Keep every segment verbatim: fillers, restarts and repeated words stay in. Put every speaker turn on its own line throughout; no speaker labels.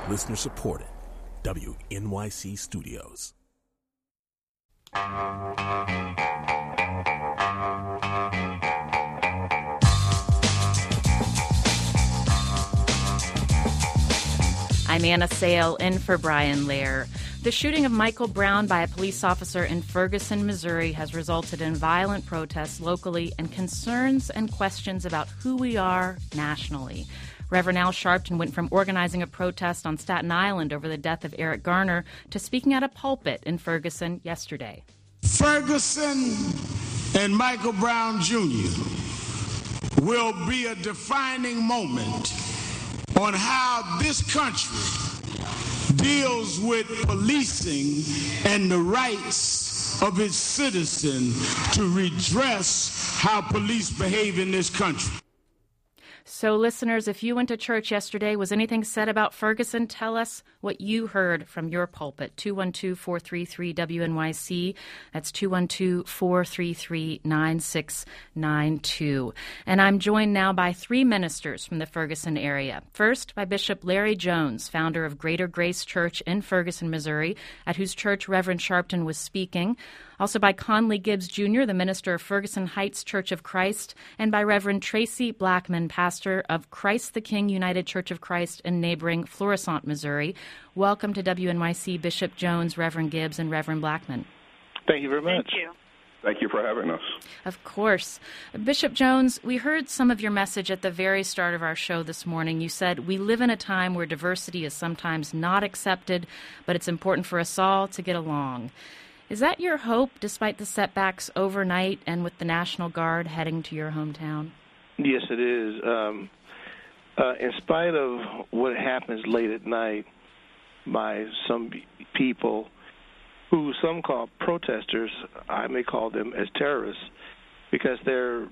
Listener supported. W N Y C Studios.
I'm Anna Sale, in for Brian Lair. The shooting of Michael Brown by a police officer in Ferguson, Missouri has resulted in violent protests locally and concerns and questions about who we are nationally. Reverend Al Sharpton went from organizing a protest on Staten Island over the death of Eric Garner to speaking at a pulpit in Ferguson yesterday.
Ferguson and Michael Brown Junior will be a defining moment on how this country deals with policing and the rights of its citizens to redress how police behave in this country.
So, listeners, if you went to church yesterday, was anything said about Ferguson? Tell us what you heard from your pulpit. two one two, four three three, W N Y C. That's two one two, four three three, nine six nine two. And I'm joined now by three ministers from the Ferguson area. First, by Bishop Larry Jones, founder of Greater Grace Church in Ferguson, Missouri, at whose church Reverend Sharpton was speaking. Also by Conley Gibbs Junior, the minister of Ferguson Heights Church of Christ, and by Reverend Tracy Blackman, pastor of Christ the King United Church of Christ in neighboring Florissant, Missouri. Welcome to W N Y C, Bishop Jones, Reverend Gibbs, and Reverend Blackman.
Thank you very much.
Thank you.
Thank you for having us.
Of course. Bishop Jones, we heard some of your message at the very start of our show this morning. You said, we live in a time where diversity is sometimes not accepted, but it's important for us all to get along. Is that your hope, despite the setbacks overnight and with the National Guard heading to your hometown?
Yes, it is. Um, uh, in spite of what happens late at night by some people who some call protesters, I may call them as terrorists, because they're.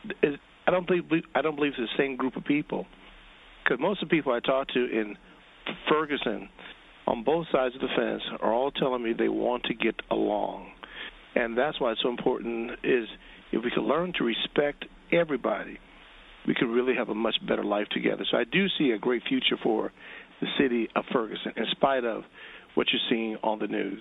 I don't believe. I don't believe it's the same group of people, because most of the people I talk to in Ferguson, on both sides of the fence, are all telling me they want to get along. And that's why it's so important is if we can learn to respect everybody, we could really have a much better life together. So I do see a great future for the city of Ferguson, in spite of what you're seeing on the news.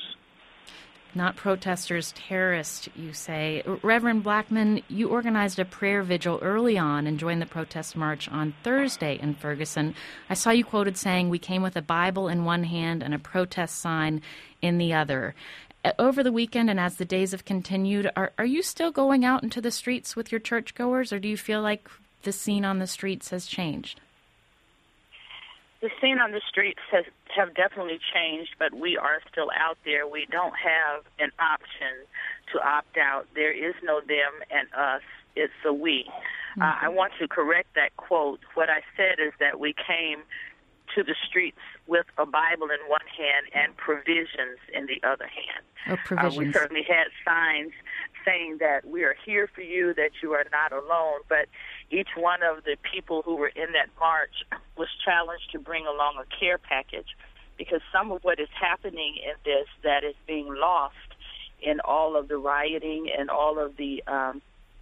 Not protesters, terrorists, you say. Reverend Blackman, you organized a prayer vigil early on and joined the protest march on Thursday in Ferguson. I saw you quoted saying, we came with a Bible in one hand and a protest sign in the other. Over the weekend and as the days have continued, are, are you still going out into the streets with your churchgoers, or do you feel like the scene on the streets has changed?
The scene on the streets has have definitely changed, but we are still out there. We don't have an option to opt out. There is no them and us. It's a we. Mm-hmm. Uh, I want to correct that quote. What I said is that we came to the streets with a Bible in one hand and provisions in the other hand.
Oh, provisions.
Uh, we certainly had signs saying that we are here for you, that you are not alone, but each one of the people who were in that march was challenged to bring along a care package, because some of what is happening in this that is being lost in all of the rioting and all of the um,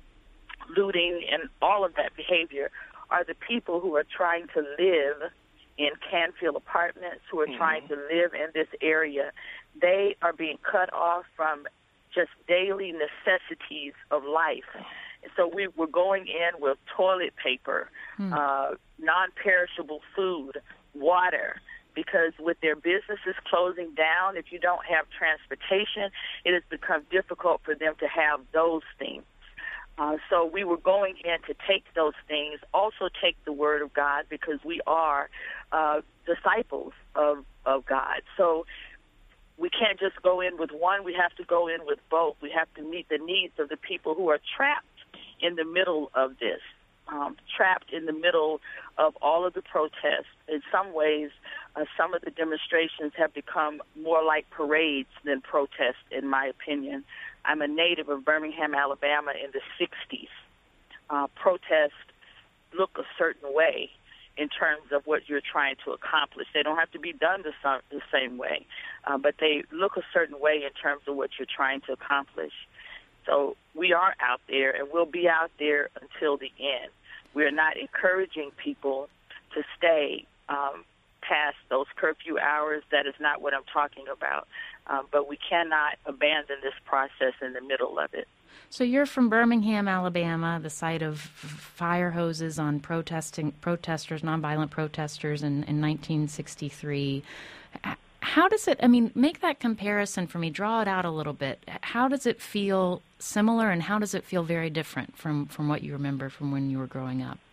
looting and all of that behavior are the people who are trying to live in Canfield Apartments, who are mm-hmm. trying to live in this area. They are being cut off from just daily necessities of life. So we were going in with toilet paper, mm. uh, non-perishable food, water, because with their businesses closing down, if you don't have transportation, it has become difficult for them to have those things. Uh, so we were going in to take those things, also take the Word of God, because we are uh, disciples of, of God. So we can't just go in with one. We have to go in with both. We have to meet the needs of the people who are trapped in the middle of this, um, trapped in the middle of all of the protests. In some ways, uh, some of the demonstrations have become more like parades than protests, in my opinion. I'm a native of Birmingham, Alabama in the sixties. Uh, protests look a certain way in terms of what you're trying to accomplish. They don't have to be done the, some, the same way, uh, but they look a certain way in terms of what you're trying to accomplish. So we are out there, and we'll be out there until the end. We are not encouraging people to stay um, past those curfew hours, that is not what I'm talking about. Um, but we cannot abandon this process in the middle of it.
So you're from Birmingham, Alabama, the site of fire hoses on protesting protesters, nonviolent protesters in, in nineteen sixty-three. How does it, I mean, make that comparison for me, draw it out a little bit. How does it feel similar, and how does it feel very different from, from what you remember from when you were growing up?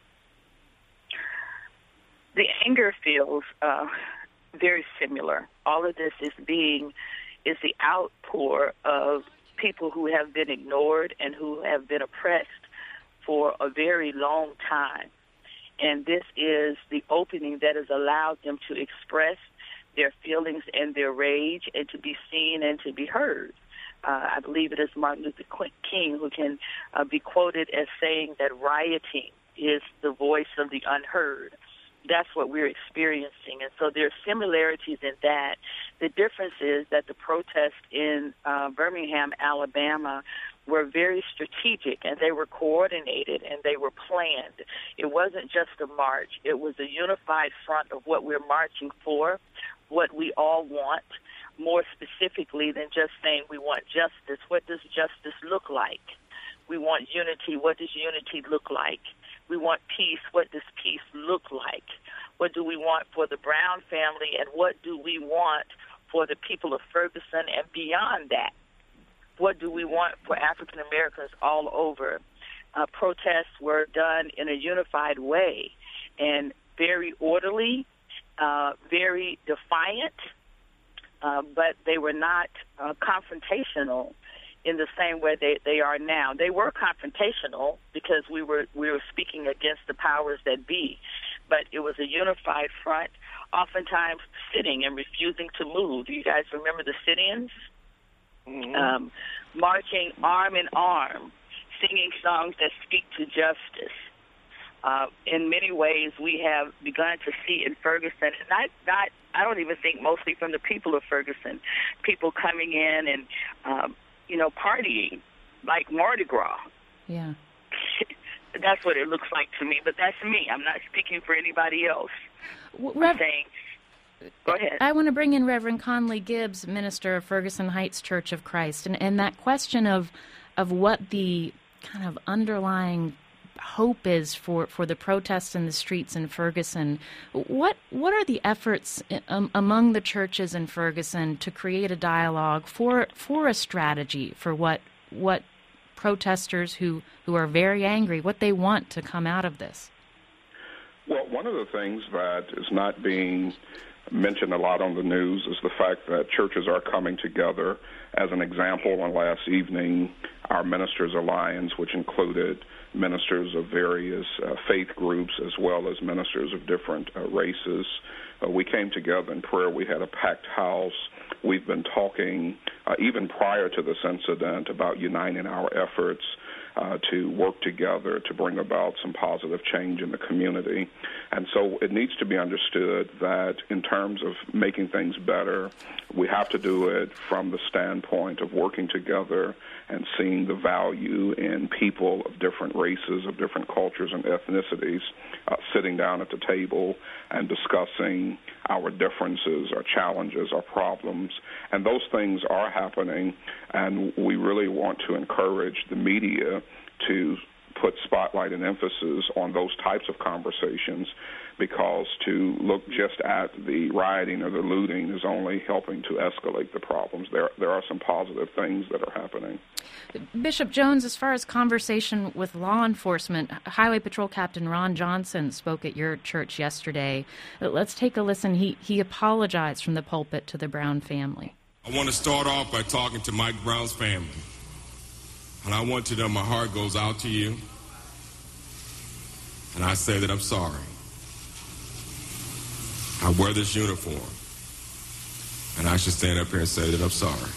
The anger feels uh, very similar. All of this is being, is the outpour of people who have been ignored and who have been oppressed for a very long time. And this is the opening that has allowed them to express their feelings and their rage and to be seen and to be heard. Uh, I believe it is Martin Luther King who can uh, be quoted as saying that rioting is the voice of the unheard. That's what we're experiencing. And so there are similarities in that. The difference is that the protests in uh, Birmingham, Alabama, were very strategic, and they were coordinated, and they were planned. It wasn't just a march. It was a unified front of what we're marching for, what we all want, more specifically than just saying we want justice. What does justice look like? We want unity. What does unity look like? We want peace. What does peace look like? What do we want for the Brown family, and what do we want for the people of Ferguson and beyond that? What do we want for African Americans all over? Uh, protests were done in a unified way and very orderly, uh, very defiant, uh, but they were not uh, confrontational in the same way they, they are now. They were confrontational because we were we were speaking against the powers that be, but it was a unified front, oftentimes sitting and refusing to move. Do you guys remember the sit-ins? Mm-hmm. Um, marching arm in arm, singing songs that speak to justice. Uh, in many ways, we have begun to see in Ferguson, not, not, I don't even think mostly from the people of Ferguson, people coming in and, um, you know, partying like Mardi Gras.
Yeah.
That's what it looks like to me, but that's me. I'm not speaking for anybody else.
Well, Rev-
I'm saying, go ahead.
I want to bring in Reverend Conley Gibbs, minister of Ferguson Heights Church of Christ, and, and that question of of what the kind of underlying hope is for, for the protests in the streets in Ferguson. What what are the efforts um, among the churches in Ferguson to create a dialogue for for a strategy for what what protesters who, who are very angry, what they want to come out of this?
Well, one of the things that is not being mentioned a lot on the news is the fact that churches are coming together. As an example, on last evening, our Ministers Alliance, which included ministers of various uh, faith groups as well as ministers of different uh, races, uh, we came together in prayer. We had a packed house. We've been talking uh, even prior to this incident about uniting our efforts Uh, to work together to bring about some positive change in the community. And so it needs to be understood that in terms of making things better, we have to do it from the standpoint of working together and seeing the value in people of different races, of different cultures and ethnicities, uh, sitting down at the table and discussing our differences, our challenges, our problems. And those things are happening, and we really want to encourage the media to put spotlight and emphasis on those types of conversations, because to look just at the rioting or the looting is only helping to escalate the problems. There, there are some positive things that are happening.
Bishop Jones, as far as conversation with law enforcement, Highway Patrol Captain Ron Johnson spoke at your church yesterday. Let's take a listen. He, he apologized from the pulpit to the Brown family.
I want to start off by talking to Mike Brown's family. And I want you to know my heart goes out to you. And I say that I'm sorry. I wear this uniform. And I should stand up here and say that I'm sorry.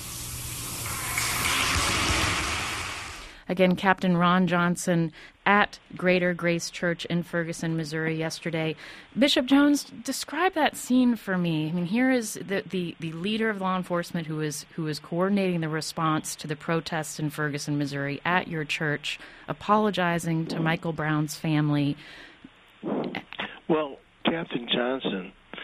Again, Captain Ron Johnson at Greater Grace Church in Ferguson, Missouri yesterday. Bishop Jones, describe that scene for me. I mean, here is the, the, the leader of law enforcement who is who is coordinating the response to the protests in Ferguson, Missouri at your church, apologizing to Michael Brown's family.
Well, Captain Johnson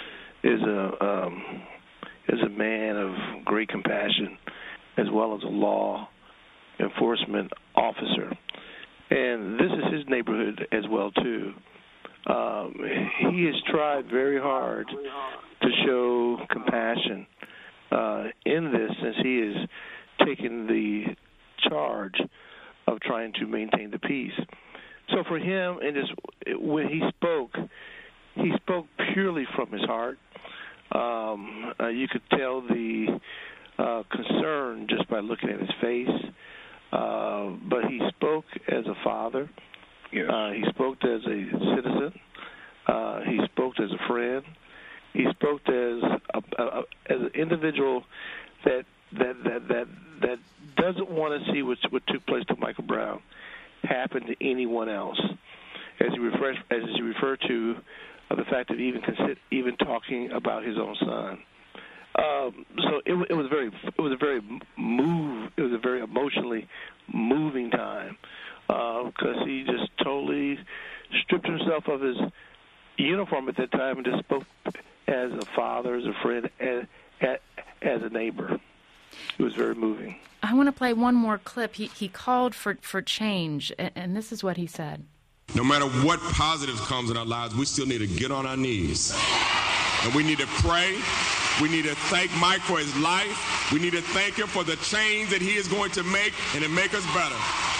is a um, is a man of great compassion, as well as a law enforcement officer, and this is his neighborhood as well too. Um, he has tried very hard to show compassion uh, in this, since he has taken the charge of trying to maintain the peace. So for him, and just when he spoke, he spoke purely from his heart. Um, uh, you could tell the uh, concern just by looking at his face. Uh, but he spoke as a father.
Yes.
Uh, he spoke as a citizen. Uh, he spoke as a friend. He spoke as a, a, as an individual that that that that that doesn't want to see what what took place to Michael Brown happen to anyone else. As he refer as he referred to uh, the fact that he even consider, even talking about his own son. Um, so it, it was very, it was a very move, it was a very emotionally moving time because uh, he just totally stripped himself of his uniform at that time and just spoke as a father, as a friend, as, as, as a neighbor. It was very moving.
I want to play one more clip. He he called for, for change, and, and this is what he said.
No matter what positive comes in our lives, we still need to get on our knees. And we need to pray. We need to thank Mike for his life. We need to thank him for the change that he is going to make and to make us better.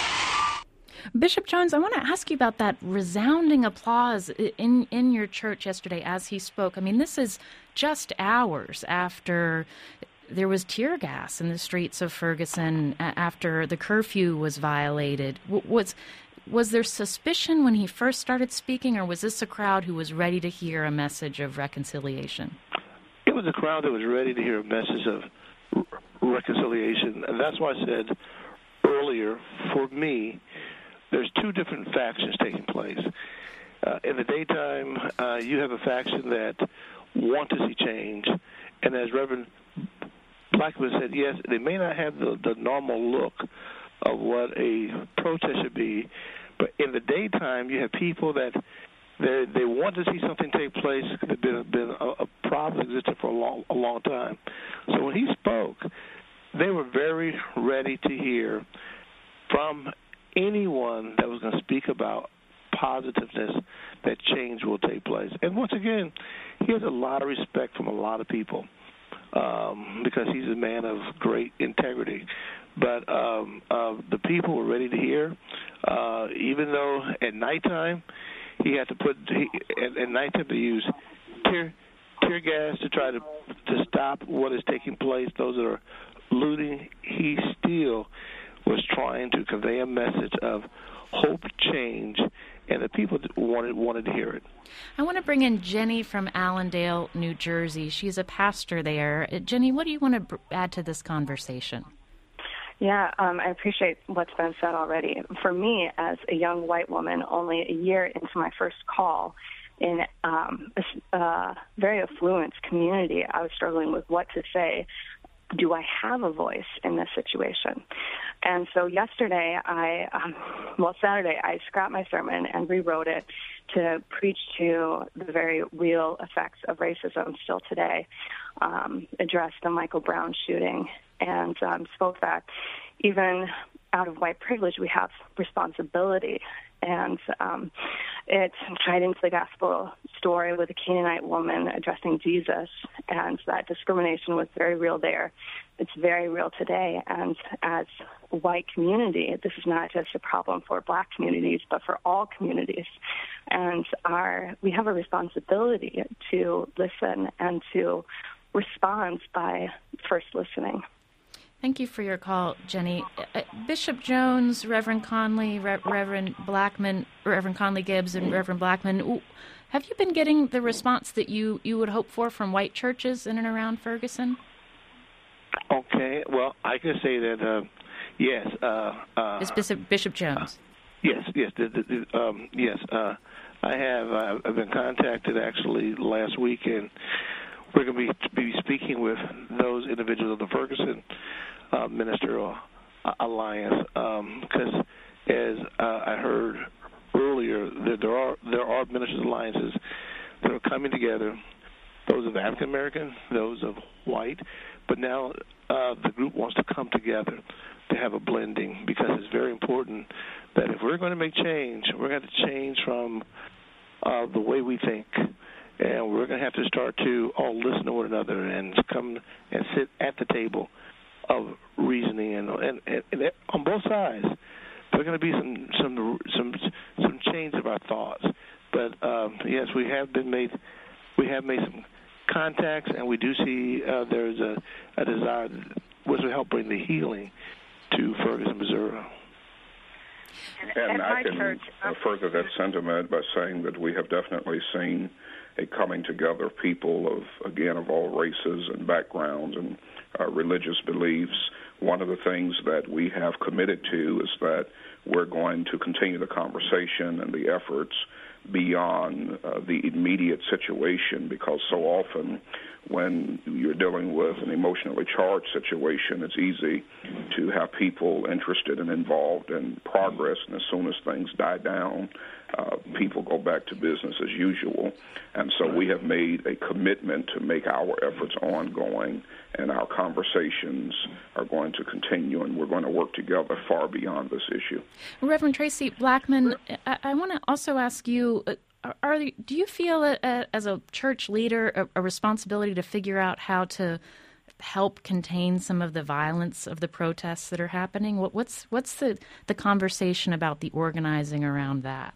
Bishop Jones, I want to ask you about that resounding applause in, in your church yesterday as he spoke. I mean, this is just hours after there was tear gas in the streets of Ferguson, after the curfew was violated. Was, was there suspicion when he first started speaking, or was this a crowd who was ready to hear a message of reconciliation?
It was a crowd that was ready to hear a message of reconciliation. And that's why I said earlier, for me, there's two different factions taking place. Uh, in the daytime, uh, you have a faction that want to see change. And as Reverend Blackman said, yes, they may not have the, the normal look of what a protest should be, but in the daytime, you have people that They they want to see something take place. There's been, been a, a problem existed for a long, a long time. So when he spoke, they were very ready to hear from anyone that was going to speak about positiveness, that change will take place. And once again, he has a lot of respect from a lot of people um, because he's a man of great integrity. But um, uh, the people were ready to hear, uh, even though at nighttime, he had to put he, at, at night to use tear tear gas to try to to stop what is taking place. Those that are looting. He still was trying to convey a message of hope, change, and the people wanted wanted to hear it.
I want to bring in Jenny from Allendale, New Jersey. She's a pastor there. Jenny, what do you want to add to this conversation?
Yeah, um, I appreciate what's been said already. For me, as a young white woman, only a year into my first call in um, a uh, very affluent community, I was struggling with what to say. Do I have a voice in this situation? And so yesterday, I, um, well, Saturday, I scrapped my sermon and rewrote it to preach to the very real effects of racism still today, um, addressed the Michael Brown shooting, and um, spoke that even out of white privilege, we have responsibility. And um, it tied into the gospel story with a Canaanite woman addressing Jesus, and that discrimination was very real there. It's very real today. And as a white community, this is not just a problem for black communities, but for all communities. And our we have a responsibility to listen and to respond by first listening.
Thank you for your call, Jenny. Uh, Bishop Jones, Reverend Conley, Re- Reverend Blackman, Reverend Conley Gibbs, and Reverend Blackman, have you been getting the response that you, you would hope for from white churches in and around Ferguson?
Okay, well, I can say that, uh, yes. Uh, uh,
it's Bishop, Bishop Jones.
Uh, yes, yes, the, the, the, um, yes. Uh, I have uh, I've been contacted actually last week, and we're going to be, be speaking with those individuals of the Ferguson uh, Ministerial Alliance because, um, as uh, I heard earlier, that there are there are ministers' alliances that are coming together those of African American, those of white, but now uh, the group wants to come together to have a blending, because it's very important that if we're going to make change, we're going to change from uh, the way we think, and we're going to have to start to all listen to one another and come and sit at the table of reasoning, and, and, and, and on both sides. There are going to be some some some some change of our thoughts, but um, yes, we have been made we have made some contacts, and we do see uh, there's a, a desire which will help bring the healing to Ferguson, Missouri.
And, and I can
church,
uh, further that sentiment by saying that we have definitely seen a coming together of people of, again, of all races and backgrounds and uh, religious beliefs. One of the things that we have committed to is that we're going to continue the conversation and the efforts beyond uh, the immediate situation, because so often when you're dealing with an emotionally charged situation, it's easy to have people interested and involved in progress, and as soon as things die down, uh, people go back to business as usual. And so we have made a commitment to make our efforts ongoing, and our conversations are going to continue, and we're going to work together far beyond this issue.
Reverend Tracy Blackmon, I, I want to also ask you, Are, are do you feel a, a, as a church leader a, a responsibility to figure out how to help contain some of the violence of the protests that are happening? What, what's what's the, the conversation about the organizing around that?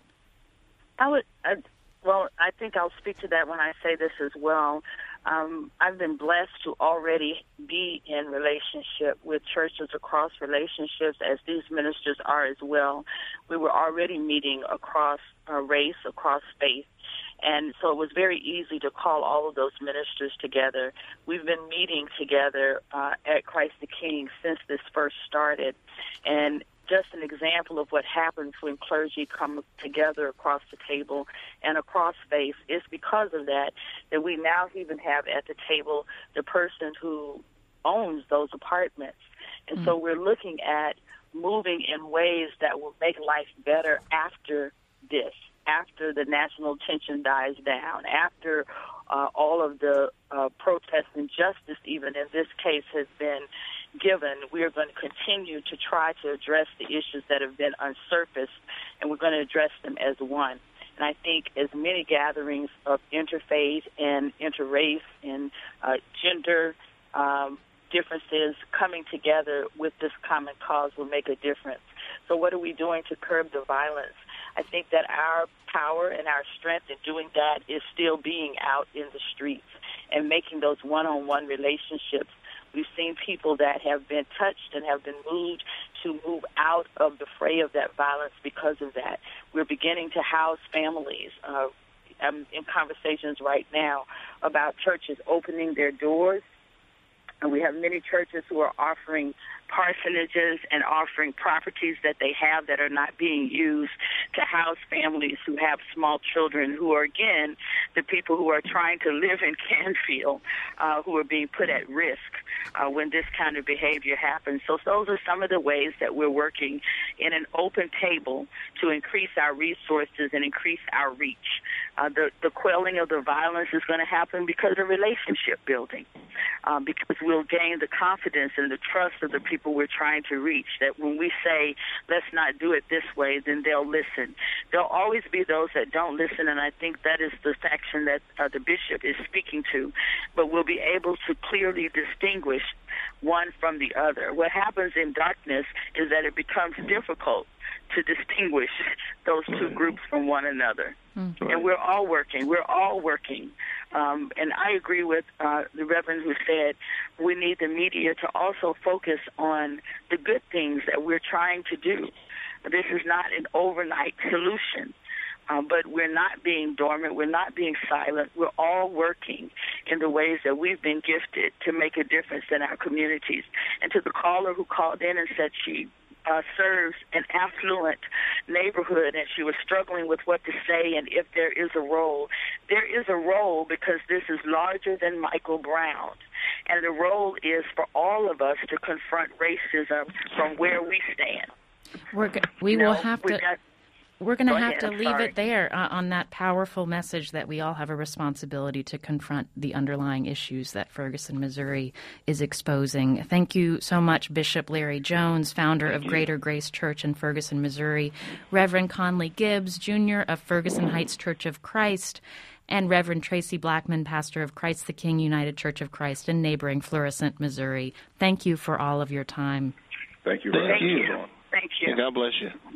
I would, uh, well, I think I'll speak to that when I say this as well. Um, I've been blessed to already be in relationship with churches across relationships, as these ministers are as well. We were already meeting across uh, race, across faith, and so it was very easy to call all of those ministers together. We've been meeting together uh, at Christ the King since this first started, and just an example of what happens when clergy come together across the table and across faith is because of that, that we now even have at the table the person who owns those apartments. And mm-hmm. so we're looking at moving in ways that will make life better after this, after the national tension dies down, after uh, all of the uh, protests and justice, even in this case, has been given. We are going to continue to try to address the issues that have been unsurfaced, and we're going to address them as one. And I think as many gatherings of interfaith and interrace and uh, gender um, differences coming together with this common cause will make a difference. So what are we doing to curb the violence? I think that our power and our strength in doing that is still being out in the streets and making those one-on-one relationships. We've seen people that have been touched and have been moved to move out of the fray of that violence because of that. We're beginning to house families. Uh, I'm in conversations right now about churches opening their doors. And we have many churches who are offering parsonages and offering properties that they have that are not being used to house families who have small children, who are, again, the people who are trying to live in Canfield, uh, who are being put at risk uh, when this kind of behavior happens. So those are some of the ways that we're working in an open table to increase our resources and increase our reach. Uh, the, the quelling of the violence is going to happen because of relationship building, uh, because we'll gain the confidence and the trust of the people we're trying to reach, that when we say, let's not do it this way, then they'll listen. There'll always be those that don't listen, and I think that is the section that uh, the bishop is speaking to, but we'll be able to clearly distinguish one from the other. What happens in darkness is that it becomes difficult to distinguish those two groups from one another. Mm-hmm. And we're all working. We're all working. Um, and I agree with uh, the Reverend who said we need the media to also focus on the good things that we're trying to do. This is not an overnight solution. Uh, but we're not being dormant. We're not being silent. We're all working in the ways that we've been gifted to make a difference in our communities. And to the caller who called in and said she uh, serves an affluent neighborhood and she was struggling with what to say and if there is a role, there is a role because this is larger than Michael Brown. And the role is for all of us to confront racism from where we stand.
We're go- we
you know,
will have to...
Got,
we're going to
Go
have
ahead,
to
I'm
leave
sorry.
it there uh, on that powerful message that we all have a responsibility to confront the underlying issues that Ferguson, Missouri is exposing. Thank you so much, Bishop Larry Jones, founder
Thank
of
you.
Greater Grace Church in Ferguson, Missouri, Reverend Conley Gibbs, Junior of Ferguson Heights Church of Christ, and Reverend Tracy Blackman, pastor of Christ the King United Church of Christ in neighboring Florissant, Missouri. Thank you for all of your time.
Thank you for
Thank
having
you.
us on.
Thank you.
God bless you.